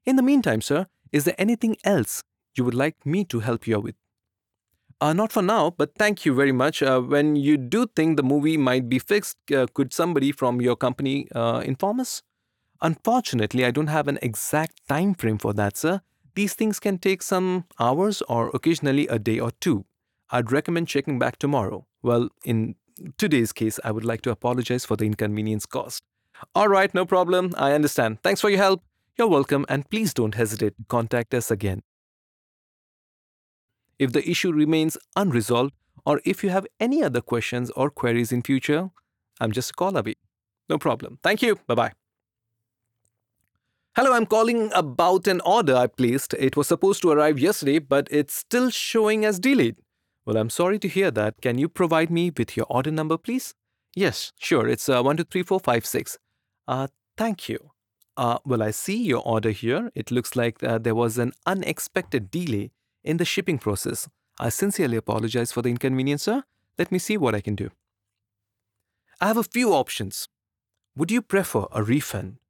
In the meantime, sir, is there anything else you would like me to help you with? Not for now, but thank you very much. When you do think the movie might be fixed, could somebody from your company inform us? Unfortunately, I don't have an exact time frame for that, sir. These things can take some hours or occasionally a day or two. I'd recommend checking back tomorrow. Well, in today's case, I would like to apologize for the inconvenience caused. All right, no problem. I understand. Thanks for your help. You're welcome, and please don't hesitate to contact us again. If the issue remains unresolved, or if you have any other questions or queries in future, I'm just a call away. No problem. Thank you. Bye bye. Hello, I'm calling about an order I placed. It was supposed to arrive yesterday, but it's still showing as delayed. Well, I'm sorry to hear that. Can you provide me with your order number, please? Yes, sure. It's 123456. Thank you. Well, I see your order here. It looks like there was an unexpected delay in the shipping process. I sincerely apologize for the inconvenience, sir. Let me see what I can do. I have a few options. Would you prefer a refund